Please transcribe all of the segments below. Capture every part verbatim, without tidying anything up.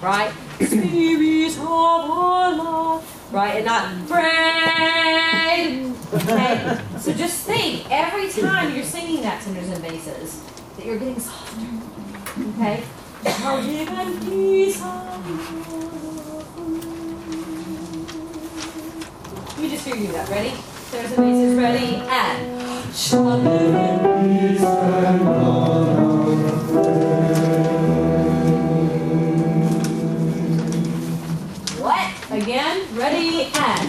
right? Spirit of Allah, right? And not pray. Okay? So just think, every time you're singing that tenors and basses, that you're getting softer. Okay? How deep and peace of Let me just hear you do that. Ready? Tenors and basses, ready? And what? Again? Ready? And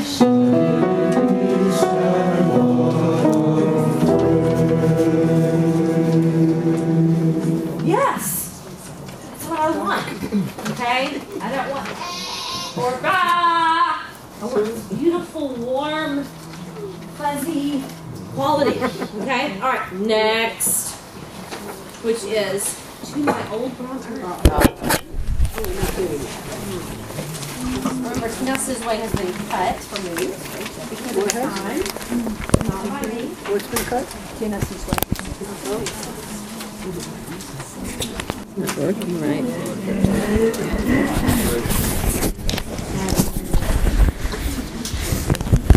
yes! That's what I want. Okay? I don't want or bah! I want beautiful, warm, fuzzy quality. Okay? Alright, next. Which is to my old brother. Remember, Nelson's way has been cut for me because of time. Not by me. What's been cut? Nelson's way. Not working right.